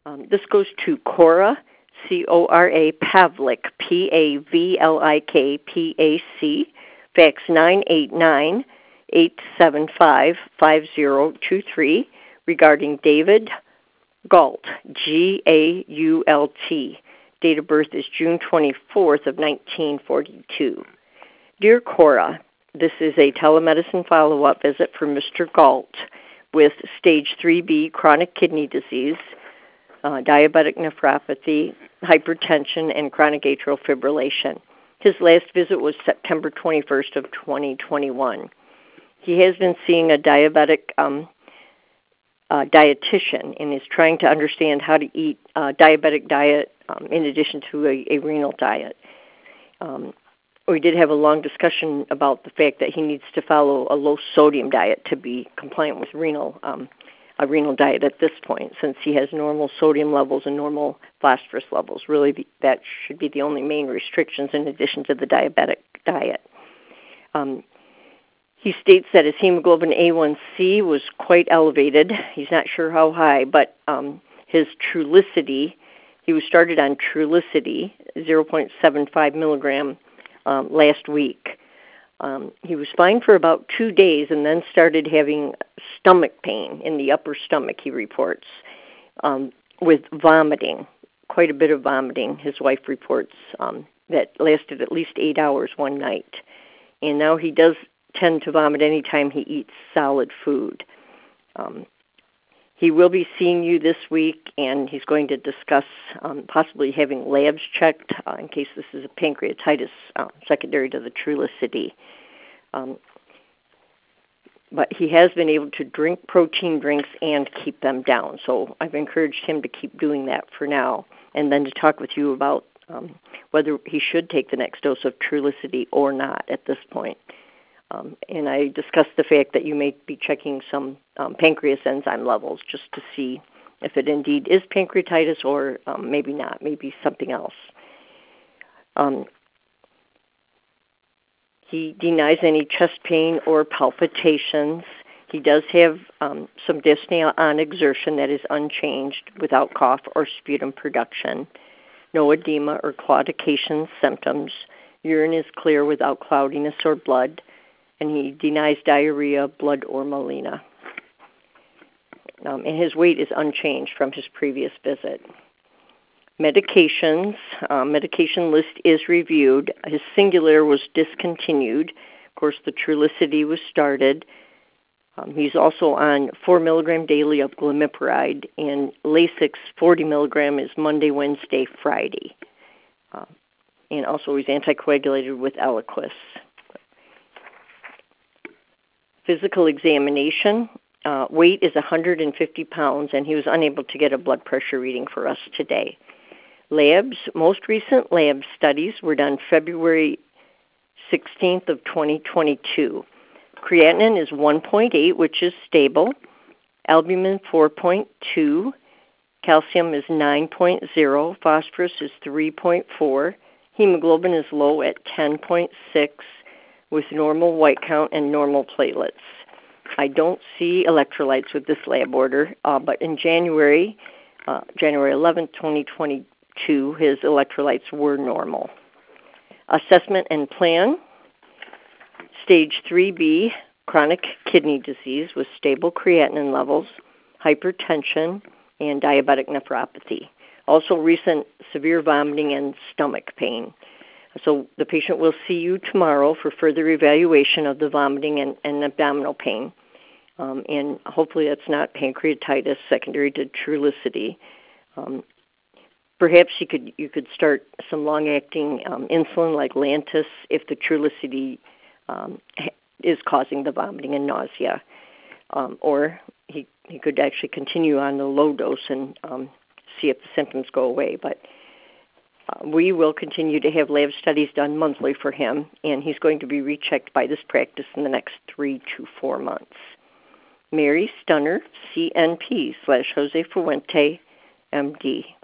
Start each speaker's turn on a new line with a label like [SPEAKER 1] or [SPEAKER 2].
[SPEAKER 1] This goes to Cora, Cora Pavlik, Pavlik, fax 989-875-5023, regarding David Gault, Gault. Date of birth is June 24th of 1942. Dear Cora, this is a telemedicine follow-up visit for Mr. Gault with stage 3B chronic kidney disease, diabetic nephropathy, hypertension, and chronic atrial fibrillation. His last visit was September 21st of 2021. He has been seeing a diabetic dietitian and is trying to understand how to eat a diabetic diet in addition to a renal diet. We did have a long discussion about the fact that he needs to follow a low-sodium diet to be compliant with a renal diet at this point, since he has normal sodium levels and normal phosphorus levels. Really, that should be the only main restrictions in addition to the diabetic diet. He states that his hemoglobin A1C was quite elevated. He's not sure how high, but his Trulicity, he was started on Trulicity, 0.75 milligram, last week. He was fine for about 2 days and then started having stomach pain in the upper stomach, he reports, with vomiting, quite a bit of vomiting. His wife reports that lasted at least 8 hours one night. And now he does tend to vomit anytime he eats solid food. He will be seeing you this week, and he's going to discuss possibly having labs checked in case this is a pancreatitis secondary to the Trulicity. But he has been able to drink protein drinks and keep them down. So I've encouraged him to keep doing that for now, and then to talk with you about whether he should take the next dose of Trulicity or not at this point. And I discussed the fact that you may be checking some pancreas enzyme levels just to see if it indeed is pancreatitis or maybe not, maybe something else. He denies any chest pain or palpitations. He does have some dyspnea on exertion that is unchanged without cough or sputum production. No edema or claudication symptoms. Urine is clear without cloudiness or blood. And he denies diarrhea, blood, or melena. And his weight is unchanged from his previous visit. Medications, medication list is reviewed. His Singulair was discontinued. Of course, the Trulicity was started. He's also on 4 milligram daily of glimepiride, and Lasix 40 milligram is Monday, Wednesday, Friday. And also he's anticoagulated with Eliquis. Physical examination, weight is 150 pounds, and he was unable to get a blood pressure reading for us today. Labs, most recent lab studies were done February 16th of 2022. Creatinine is 1.8, which is stable. Albumin 4.2. Calcium is 9.0. Phosphorus is 3.4. Hemoglobin is low at 10.6. with normal white count and normal platelets. I don't see electrolytes with this lab order, but in January 11th, 2022, his electrolytes were normal. Assessment and plan, stage 3B, chronic kidney disease with stable creatinine levels, hypertension, and diabetic nephropathy. Also recent severe vomiting and stomach pain. So the patient will see you tomorrow for further evaluation of the vomiting and abdominal pain. And hopefully that's not pancreatitis secondary to Trulicity. Perhaps you could start some long-acting insulin like Lantus if the Trulicity is causing the vomiting and nausea. Or he could actually continue on the low dose and see if the symptoms go away. But we will continue to have lab studies done monthly for him, and he's going to be rechecked by this practice in the next 3 to 4 months. Mary Stunner, CNP /Jose Fuente, MD.